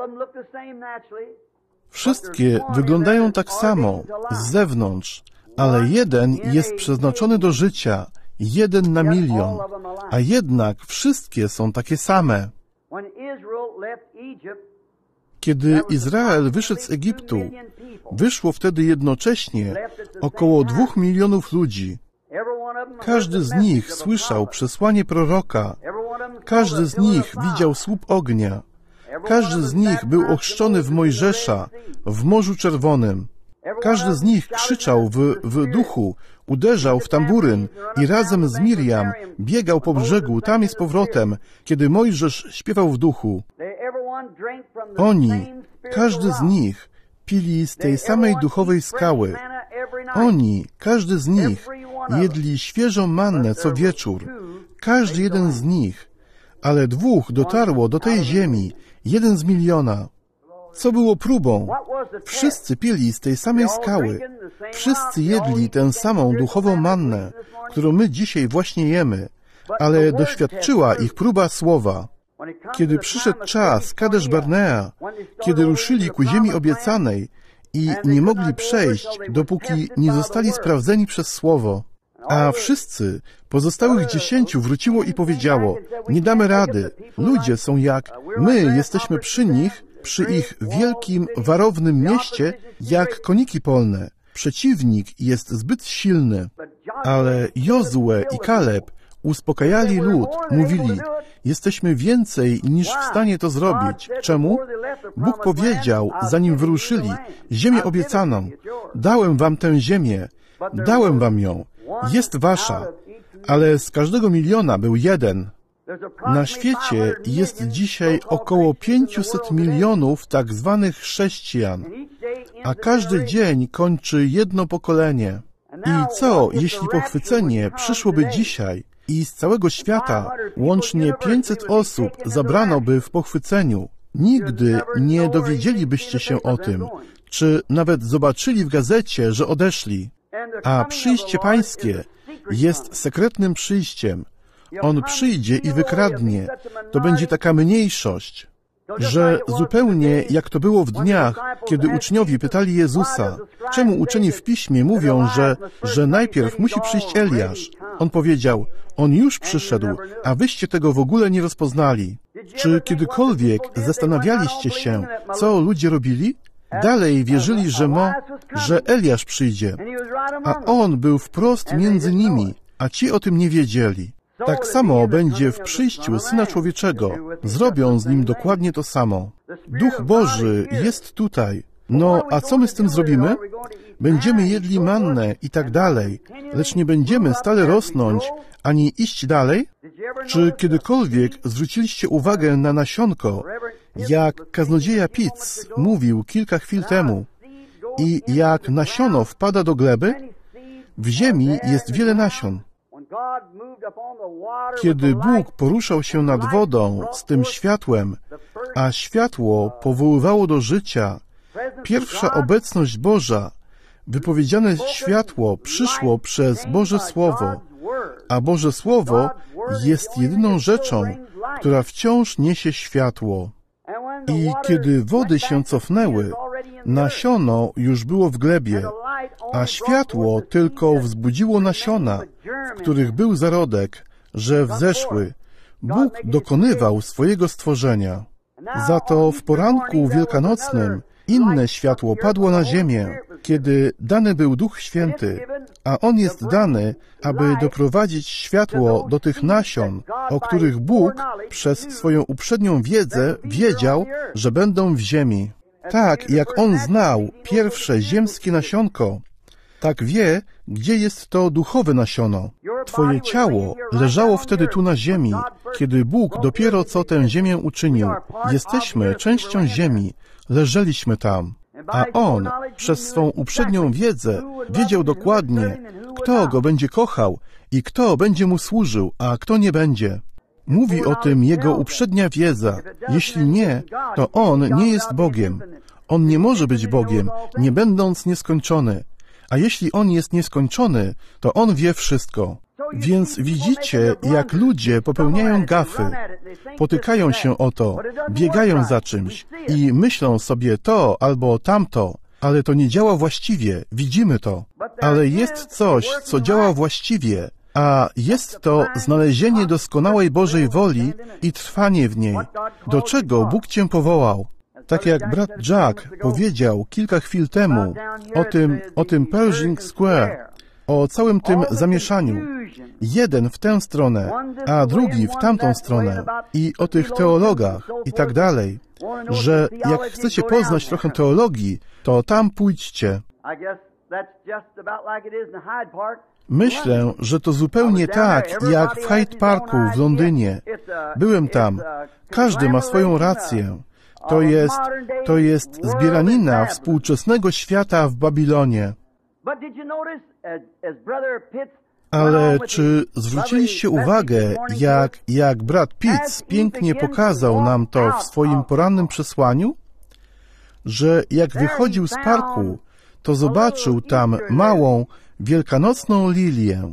Wszystkie wyglądają tak samo, z zewnątrz, ale jeden jest przeznaczony do życia, jeden na milion, a jednak wszystkie są takie same. Kiedy Izrael wyszedł z Egiptu, wyszło wtedy jednocześnie około dwóch milionów ludzi. Każdy z nich słyszał przesłanie proroka, każdy z nich widział słup ognia, każdy z nich był ochrzczony w Mojżesza, w Morzu Czerwonym. Każdy z nich krzyczał w, w duchu, uderzał w tamburyn i razem z Miriam biegał po brzegu tam i z powrotem, kiedy Mojżesz śpiewał w duchu. Oni, każdy z nich, pili z tej samej duchowej skały. Oni, każdy z nich, jedli świeżą mannę co wieczór. Każdy jeden z nich. Ale dwóch dotarło do tej ziemi, jeden z miliona. Co było próbą? Wszyscy pili z tej samej skały. Wszyscy jedli tę samą duchową mannę, którą my dzisiaj właśnie jemy, ale doświadczyła ich próba słowa. Kiedy przyszedł czas Kadesz Barnea, kiedy ruszyli ku ziemi obiecanej i nie mogli przejść, dopóki nie zostali sprawdzeni przez słowo. A wszyscy, pozostałych dziesięciu wróciło i powiedziało, nie damy rady, ludzie są jak, my jesteśmy przy nich, przy ich wielkim, warownym mieście, jak koniki polne. Przeciwnik jest zbyt silny. Ale Jozue i Kaleb uspokajali lud, mówili, jesteśmy więcej niż w stanie to zrobić. Czemu? Bóg powiedział, zanim wyruszyli, ziemię obiecaną. Dałem wam tę ziemię, dałem wam ją, jest wasza, ale z każdego miliona był jeden. Na świecie jest dzisiaj około pięćset milionów tak zwanych chrześcijan, a każdy dzień kończy jedno pokolenie. I co, jeśli pochwycenie przyszłoby dzisiaj i z całego świata łącznie pięćset osób zabrano by w pochwyceniu? Nigdy nie dowiedzielibyście się o tym, czy nawet zobaczyli w gazecie, że odeszli. A przyjście Pańskie jest sekretnym przyjściem. On przyjdzie i wykradnie. To będzie taka mniejszość, że zupełnie jak to było w dniach, kiedy uczniowie pytali Jezusa, czemu uczeni w Piśmie mówią, że, że najpierw musi przyjść Eliasz. On powiedział, on już przyszedł, a wyście tego w ogóle nie rozpoznali. Czy kiedykolwiek zastanawialiście się, co ludzie robili? Dalej wierzyli, że Mo, że Eliasz przyjdzie, a on był wprost między nimi, a ci o tym nie wiedzieli. Tak samo będzie w przyjściu Syna Człowieczego. Zrobią z Nim dokładnie to samo. Duch Boży jest tutaj. No, a co my z tym zrobimy? Będziemy jedli mannę i tak dalej, lecz nie będziemy stale rosnąć, ani iść dalej? Czy kiedykolwiek zwróciliście uwagę na nasionko, jak kaznodzieja Pitts mówił kilka chwil temu, i jak nasiono wpada do gleby? W ziemi jest wiele nasion. Kiedy Bóg poruszał się nad wodą z tym światłem, a światło powoływało do życia, Pierwsza obecność Boża, wypowiedziane światło przyszło przez Boże Słowo, a Boże Słowo jest jedyną rzeczą, która wciąż niesie światło. I kiedy wody się cofnęły, nasiono już było w glebie, a światło tylko wzbudziło nasiona, w których był zarodek, że wzeszły. Bóg dokonywał swojego stworzenia. Za to w poranku wielkanocnym inne światło padło na ziemię, kiedy dany był Duch Święty, a On jest dany, aby doprowadzić światło do tych nasion, o których Bóg przez swoją uprzednią wiedzę wiedział, że będą w ziemi. Tak jak On znał pierwsze ziemskie nasionko, tak wie, gdzie jest to duchowe nasiono. Twoje ciało leżało wtedy tu na ziemi, kiedy Bóg dopiero co tę ziemię uczynił. Jesteśmy częścią ziemi, leżeliśmy tam. A On przez swą uprzednią wiedzę wiedział dokładnie, kto Go będzie kochał i kto będzie Mu służył, a kto nie będzie. Mówi o tym Jego uprzednia wiedza. Jeśli nie, to On nie jest Bogiem. On nie może być Bogiem, nie będąc nieskończony. A jeśli On jest nieskończony, to On wie wszystko. Więc widzicie, jak ludzie popełniają gafy, potykają się o to, biegają za czymś i myślą sobie to albo tamto, ale to nie działa właściwie, widzimy to. Ale jest coś, co działa właściwie, a jest to znalezienie doskonałej Bożej woli i trwanie w niej, do czego Bóg Cię powołał. Tak jak brat Jack powiedział kilka chwil temu o tym, o tym Pershing Square, o całym tym zamieszaniu. Jeden w tę stronę, a drugi w tamtą stronę i o tych teologach i tak dalej, że jak chcecie poznać trochę teologii, to tam pójdźcie. Myślę, że to zupełnie tak, jak w Hyde Parku w Londynie. Byłem tam. Każdy ma swoją rację. To jest, to jest zbieranina współczesnego świata w Babilonie. Ale czy zwróciliście uwagę, jak, jak brat Pitts pięknie pokazał nam to w swoim porannym przesłaniu? Że jak wychodził z parku, to zobaczył tam małą, wielkanocną lilię.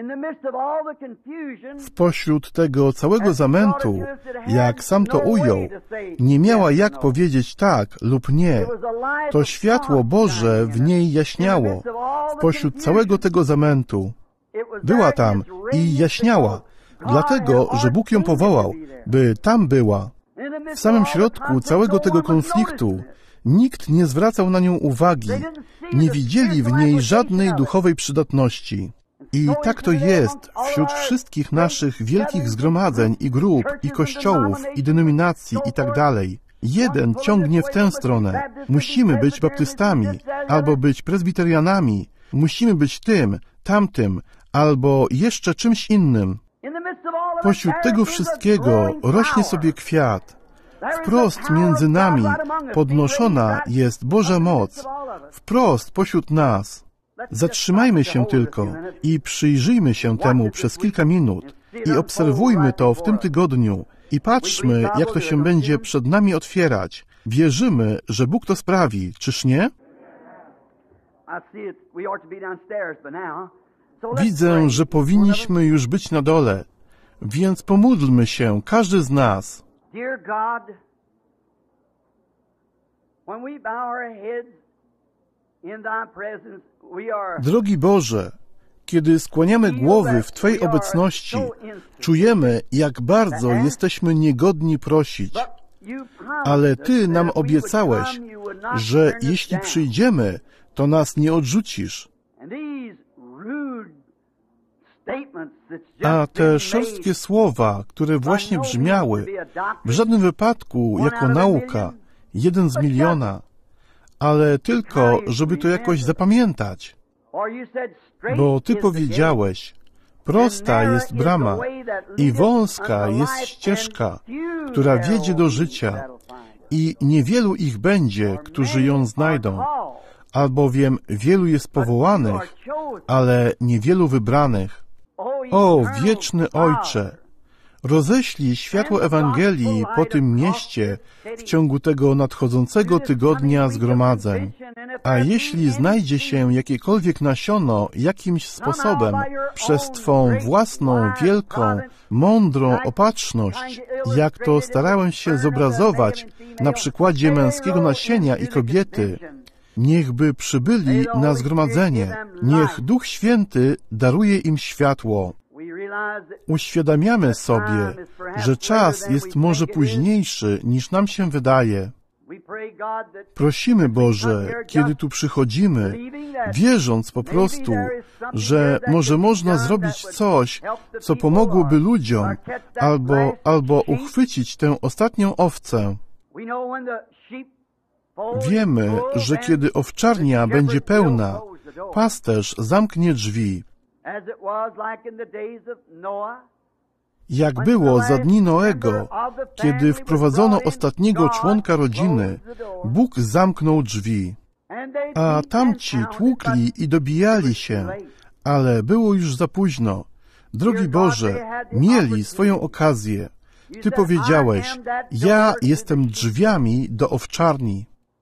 W pośród tego całego zamętu, jak sam to ujął, nie miała jak powiedzieć tak lub nie. To światło Boże w niej jaśniało, w pośród całego tego zamętu. Była tam i jaśniała, dlatego, że Bóg ją powołał, by tam była. W samym środku całego tego konfliktu nikt nie zwracał na nią uwagi, nie widzieli w niej żadnej duchowej przydatności. I tak to jest wśród wszystkich naszych wielkich zgromadzeń i grup, i kościołów, i denominacji i tak dalej. Jeden ciągnie w tę stronę. Musimy być baptystami, albo być prezbiterianami. Musimy być tym, tamtym, albo jeszcze czymś innym. Pośród tego wszystkiego rośnie sobie kwiat. Wprost między nami podnoszona jest Boża moc. Wprost pośród nas. Zatrzymajmy się tylko i przyjrzyjmy się temu przez kilka minut i obserwujmy to w tym tygodniu i patrzmy, jak to się będzie przed nami otwierać. Wierzymy, że Bóg to sprawi, czyż nie? Widzę, że powinniśmy już być na dole, więc pomódlmy się, każdy z nas. Drogi Boże, kiedy skłaniamy głowy w Twojej obecności, czujemy, jak bardzo jesteśmy niegodni prosić. Ale Ty nam obiecałeś, że jeśli przyjdziemy, to nas nie odrzucisz. A te szorstkie słowa, które właśnie brzmiały, w żadnym wypadku jako nauka, jeden z miliona, ale tylko, żeby to jakoś zapamiętać. Bo Ty powiedziałeś, prosta jest brama i wąska jest ścieżka, która wiedzie do życia i niewielu ich będzie, którzy ją znajdą, albowiem wielu jest powołanych, ale niewielu wybranych. O, wieczny Ojcze, Roześlij światło Ewangelii po tym mieście w ciągu tego nadchodzącego tygodnia zgromadzeń. A jeśli znajdzie się jakiekolwiek nasiono jakimś sposobem przez Twą własną, wielką, mądrą opatrzność, jak to starałem się zobrazować na przykładzie męskiego nasienia i kobiety, niechby przybyli na zgromadzenie. Niech Duch Święty daruje im światło. Uświadamiamy sobie, że czas jest może późniejszy, niż nam się wydaje. Prosimy, Boże, kiedy tu przychodzimy, wierząc po prostu, że może można zrobić coś, co pomogłoby ludziom, albo, albo uchwycić tę ostatnią owcę. Wiemy, że kiedy owczarnia będzie pełna, pasterz zamknie drzwi. Jak było za dni Noego, kiedy wprowadzono ostatniego członka rodziny, Bóg zamknął drzwi, a tamci tłukli i dobijali się, ale było już za późno. Drogi Boże, mieli swoją okazję. Ty powiedziałeś, ja jestem drzwiami do owczarni.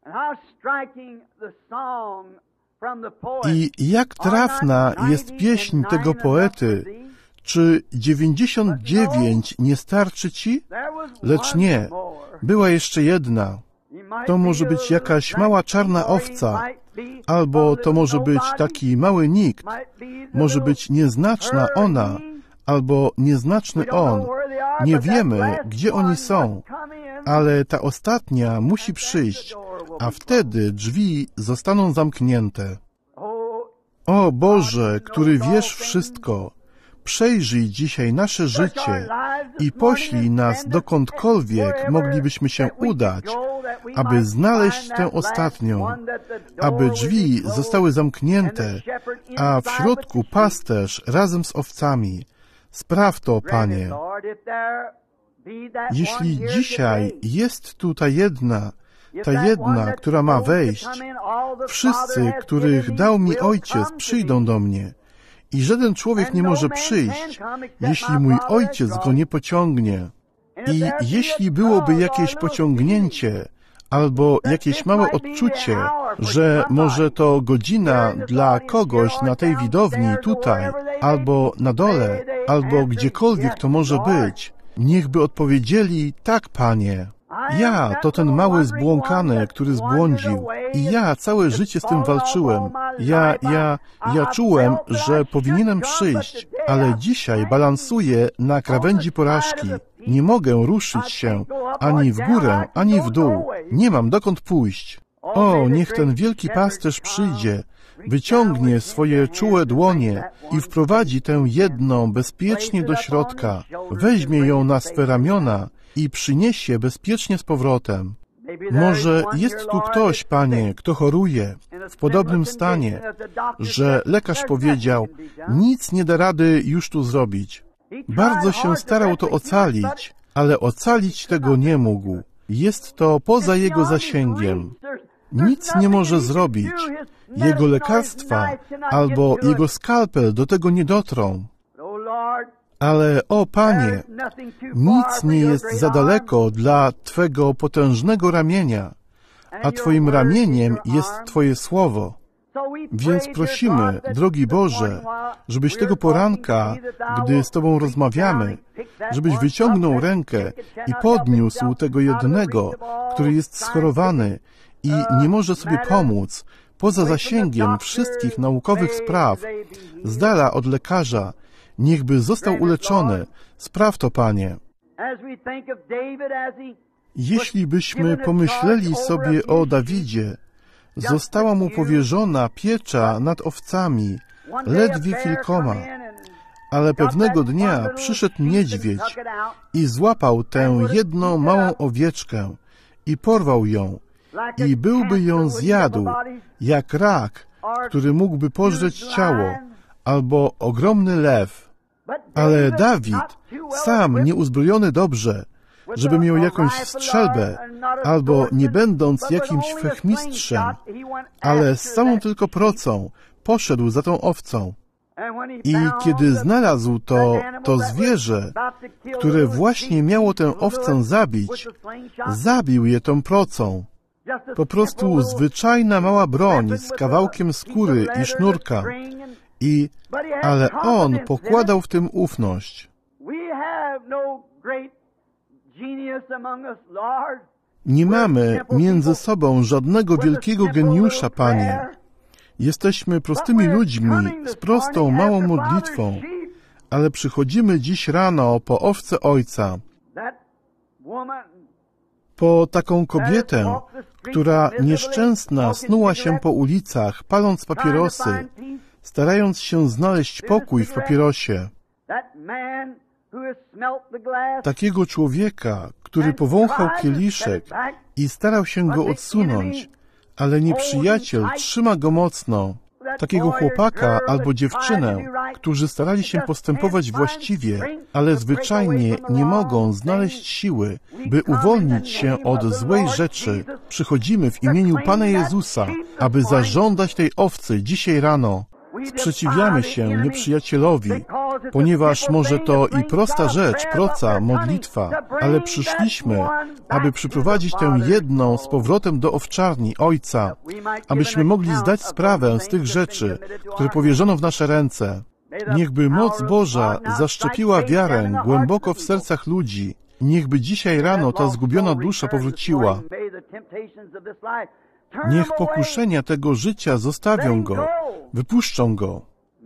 I jak trafna jest pieśń tego poety, czy dziewięćdziesiąt dziewięć nie starczy ci? Lecz nie, była jeszcze jedna. To może być jakaś mała czarna owca, albo to może być taki mały nikt, może być nieznaczna ona, albo nieznaczny on. Nie wiemy, gdzie oni są, ale ta ostatnia musi przyjść, a wtedy drzwi zostaną zamknięte. O Boże, który wiesz wszystko, przejrzyj dzisiaj nasze życie i poślij nas dokądkolwiek moglibyśmy się udać, aby znaleźć tę ostatnią, aby drzwi zostały zamknięte, a w środku pasterz razem z owcami. Spraw to, Panie. Jeśli dzisiaj jest tu ta jedna, ta jedna, która ma wejść, wszyscy, których dał mi Ojciec, przyjdą do mnie. I żaden człowiek nie może przyjść, jeśli mój Ojciec go nie pociągnie. I jeśli byłoby jakieś pociągnięcie, albo jakieś małe odczucie, że może to godzina dla kogoś na tej widowni tutaj, albo na dole, albo gdziekolwiek to może być, niechby odpowiedzieli, tak, Panie. Ja to ten mały zbłąkany, który zbłądził i ja całe życie z tym walczyłem. Ja, ja, ja czułem, że powinienem przyjść, ale dzisiaj balansuję na krawędzi porażki. Nie mogę ruszyć się ani w górę, ani w dół. Nie mam dokąd pójść. O, niech ten wielki pasterz przyjdzie, wyciągnie swoje czułe dłonie i wprowadzi tę jedną bezpiecznie do środka, weźmie ją na swe ramiona i przyniesie bezpiecznie z powrotem. Może jest tu ktoś, Panie, kto choruje w podobnym stanie, że lekarz powiedział, nic nie da rady już tu zrobić. Bardzo się starał to ocalić, ale ocalić tego nie mógł. Jest to poza jego zasięgiem. Nic nie może zrobić. Jego lekarstwa albo jego skalpel do tego nie dotrą. Ale, o Panie, nic nie jest za daleko dla Twego potężnego ramienia, a Twoim ramieniem jest Twoje słowo. Więc prosimy, drogi Boże, żebyś tego poranka, gdy z Tobą rozmawiamy, żebyś wyciągnął rękę i podniósł tego jednego, który jest schorowany i nie może sobie pomóc, poza zasięgiem wszystkich naukowych spraw, z dala od lekarza, niechby został uleczony. Spraw to, Panie. Jeśli byśmy pomyśleli sobie o Dawidzie, została mu powierzona piecza nad owcami, ledwie kilkoma, ale pewnego dnia przyszedł niedźwiedź i złapał tę jedną małą owieczkę i porwał ją i byłby ją zjadł, jak rak, który mógłby pożreć ciało, albo ogromny lew. Ale Dawid, sam nieuzbrojony dobrze, żeby miał jakąś strzelbę, albo nie będąc jakimś fechmistrzem, ale z samą tylko procą, poszedł za tą owcą. I kiedy znalazł to, to zwierzę, które właśnie miało tę owcę zabić, zabił je tą procą. Po prostu zwyczajna mała broń z kawałkiem skóry i sznurka. I, ale on pokładał w tym ufność. Nie mamy między sobą żadnego wielkiego geniusza, Panie. Jesteśmy prostymi ludźmi z prostą, małą modlitwą, ale przychodzimy dziś rano po owce Ojca, po taką kobietę, która nieszczęsna snuła się po ulicach, paląc papierosy, starając się znaleźć pokój w papierosie. Takiego człowieka, który powąchał kieliszek i starał się go odsunąć, ale nieprzyjaciel trzyma go mocno. Takiego chłopaka albo dziewczynę, którzy starali się postępować właściwie, ale zwyczajnie nie mogą znaleźć siły, by uwolnić się od złej rzeczy. Przychodzimy w imieniu Pana Jezusa, aby zażądać tej owcy dzisiaj rano. Sprzeciwiamy się nieprzyjacielowi, ponieważ może to i prosta rzecz, proca, modlitwa, ale przyszliśmy, aby przyprowadzić tę jedną z powrotem do owczarni Ojca, abyśmy mogli zdać sprawę z tych rzeczy, które powierzono w nasze ręce. Niechby moc Boża zaszczepiła wiarę głęboko w sercach ludzi. Niechby dzisiaj rano ta zgubiona dusza powróciła. Niech pokuszenia tego życia zostawią go, wypuszczą go.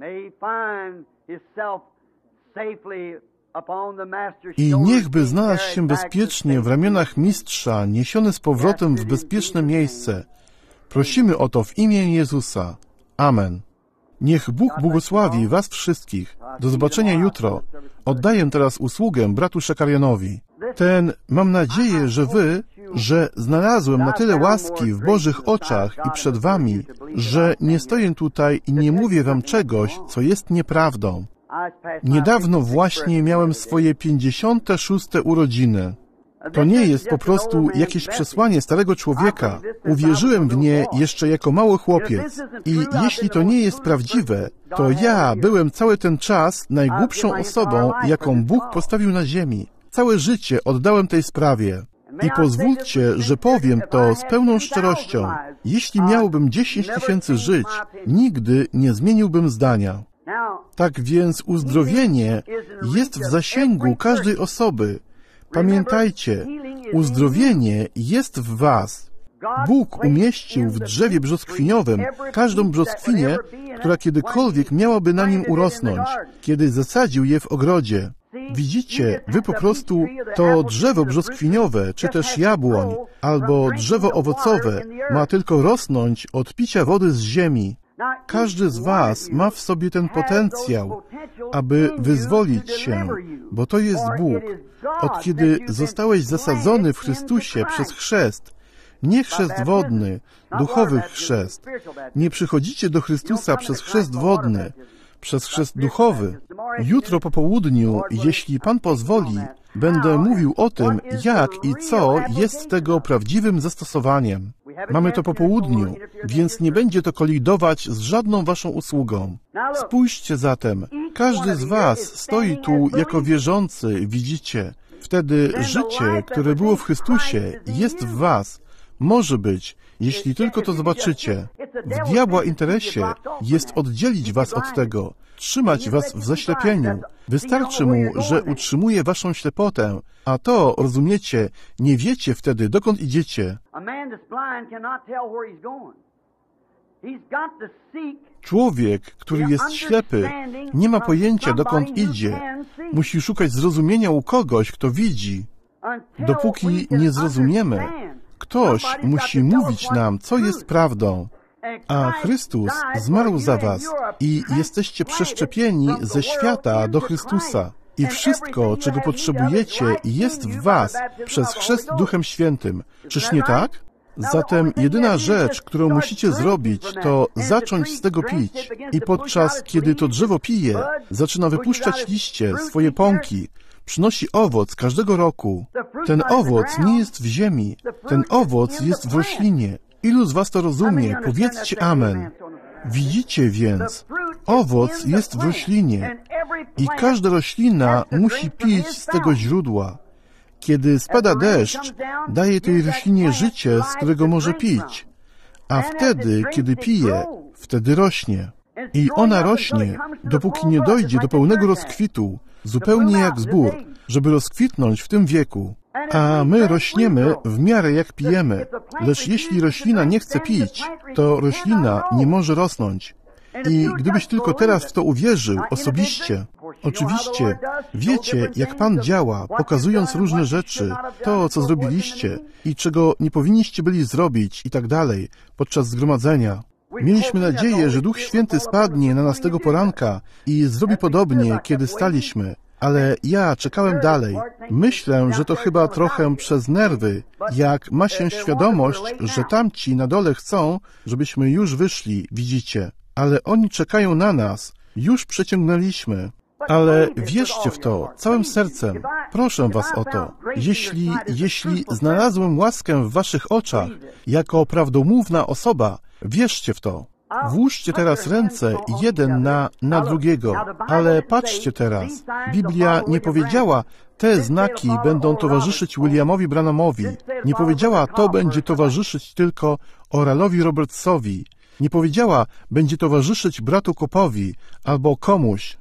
I niechby znalazł się bezpiecznie w ramionach Mistrza, niesiony z powrotem w bezpieczne miejsce. Prosimy o to w imię Jezusa. Amen. Niech Bóg błogosławi was wszystkich. Do zobaczenia jutro. Oddaję teraz usługę bratu Szekarianowi. Ten, mam nadzieję, że wy, że znalazłem na tyle łaski w Bożych oczach i przed wami, że nie stoję tutaj i nie mówię wam czegoś, co jest nieprawdą. Niedawno właśnie miałem swoje pięćdziesiąte szóste urodziny. To nie jest po prostu jakieś przesłanie starego człowieka. Uwierzyłem w nie jeszcze jako mały chłopiec. I jeśli to nie jest prawdziwe, to ja byłem cały ten czas najgłupszą osobą, jaką Bóg postawił na ziemi. Całe życie oddałem tej sprawie. I pozwólcie, że powiem to z pełną szczerością. Jeśli miałbym dziesięć tysięcy żyć, nigdy nie zmieniłbym zdania. Tak więc uzdrowienie jest w zasięgu każdej osoby. Pamiętajcie, uzdrowienie jest w was. Bóg umieścił w drzewie brzoskwiniowym każdą brzoskwinię, która kiedykolwiek miałaby na nim urosnąć, kiedy zasadził je w ogrodzie. Widzicie, wy po prostu to drzewo brzoskwiniowe, czy też jabłoń, albo drzewo owocowe ma tylko rosnąć od picia wody z ziemi. Każdy z was ma w sobie ten potencjał, aby wyzwolić się, bo to jest Bóg. Od kiedy zostałeś zasadzony w Chrystusie przez chrzest, nie chrzest wodny, duchowy chrzest. Nie przychodzicie do Chrystusa przez chrzest wodny, przez chrzest duchowy. Jutro po południu, jeśli Pan pozwoli, będę mówił o tym, jak i co jest tego prawdziwym zastosowaniem. Mamy to po południu, więc nie będzie to kolidować z żadną waszą usługą. Spójrzcie zatem, każdy z was stoi tu jako wierzący, widzicie. Wtedy życie, które było w Chrystusie, jest w was. Może być, jeśli tylko to zobaczycie. W diabła interesie jest oddzielić was od tego, trzymać was w zaślepieniu. Wystarczy mu, że utrzymuje waszą ślepotę, a to, rozumiecie, nie wiecie wtedy, dokąd idziecie. Człowiek, który jest ślepy, nie ma pojęcia, dokąd idzie. Musi szukać zrozumienia u kogoś, kto widzi. Dopóki nie zrozumiemy, ktoś musi mówić nam, co jest prawdą. A Chrystus zmarł za was i jesteście przeszczepieni ze świata do Chrystusa. I wszystko, czego potrzebujecie, jest w was przez chrzest Duchem Świętym. Czyż nie tak? Zatem jedyna rzecz, którą musicie zrobić, to zacząć z tego pić. I podczas kiedy to drzewo pije, zaczyna wypuszczać liście, swoje pąki, przynosi owoc każdego roku. Ten owoc nie jest w ziemi, ten owoc jest w roślinie. Ilu z was to rozumie? Powiedzcie amen. Widzicie więc, Owoc jest w roślinie i każda roślina musi pić z tego źródła. Kiedy spada deszcz, daje tej roślinie życie, z którego może pić. A wtedy, kiedy pije, wtedy rośnie. I ona rośnie, dopóki nie dojdzie do pełnego rozkwitu, zupełnie jak zbór, żeby rozkwitnąć w tym wieku. A my rośniemy w miarę jak pijemy. Lecz jeśli roślina nie chce pić, to roślina nie może rosnąć. I gdybyś tylko teraz w to uwierzył osobiście, oczywiście wiecie, jak Pan działa, pokazując różne rzeczy, to, co zrobiliście i czego nie powinniście byli zrobić i tak dalej podczas zgromadzenia. Mieliśmy nadzieję, że Duch Święty spadnie na nas tego poranka i zrobi podobnie, kiedy staliśmy. Ale ja czekałem dalej. Myślę, że to chyba trochę przez nerwy, jak ma się świadomość, że tamci na dole chcą, żebyśmy już wyszli, widzicie. Ale oni czekają na nas. Już przeciągnęliśmy. Ale wierzcie w to całym sercem. Proszę was o to. Jeśli, jeśli znalazłem łaskę w waszych oczach, jako prawdomówna osoba, wierzcie w to. Włóżcie teraz ręce jeden na, na drugiego, ale patrzcie teraz. Biblia nie powiedziała, te znaki będą towarzyszyć Williamowi Branhamowi. Nie powiedziała, to będzie towarzyszyć tylko Oralowi Robertsowi. Nie powiedziała, będzie towarzyszyć bratu Kopowi albo komuś.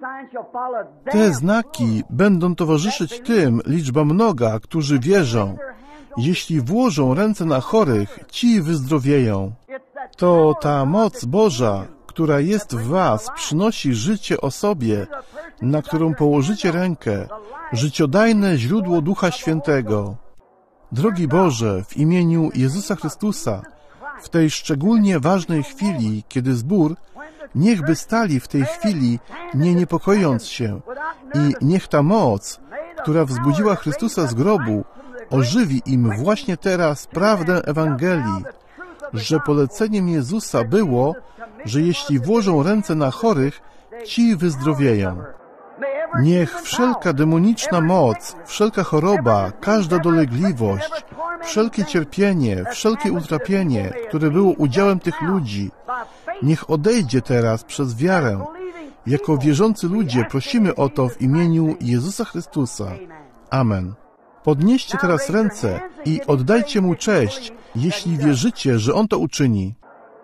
Te znaki będą towarzyszyć tym, liczba mnoga, którzy wierzą. Jeśli włożą ręce na chorych, ci wyzdrowieją. To ta moc Boża, która jest w was, przynosi życie osobie, na którą położycie rękę, życiodajne źródło Ducha Świętego. Drogi Boże, w imieniu Jezusa Chrystusa, w tej szczególnie ważnej chwili, kiedy zbór, niechby stali w tej chwili, nie niepokojąc się, i niech ta moc, która wzbudziła Chrystusa z grobu, ożywi im właśnie teraz prawdę Ewangelii, że poleceniem Jezusa było, że jeśli włożą ręce na chorych, ci wyzdrowieją. Niech wszelka demoniczna moc, wszelka choroba, każda dolegliwość, wszelkie cierpienie, wszelkie utrapienie, które było udziałem tych ludzi, niech odejdzie teraz przez wiarę. Jako wierzący ludzie prosimy o to w imieniu Jezusa Chrystusa. Amen. Podnieście teraz ręce i oddajcie Mu cześć, jeśli wierzycie, że On to uczyni.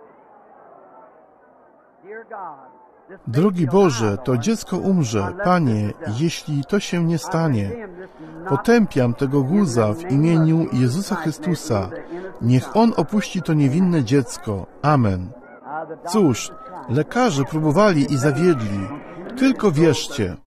Drogi Boże, to dziecko umrze. Panie, jeśli to się nie stanie, potępiam tego guza w imieniu Jezusa Chrystusa. Niech On opuści to niewinne dziecko. Amen. Cóż, lekarze próbowali i zawiedli. Tylko wierzcie.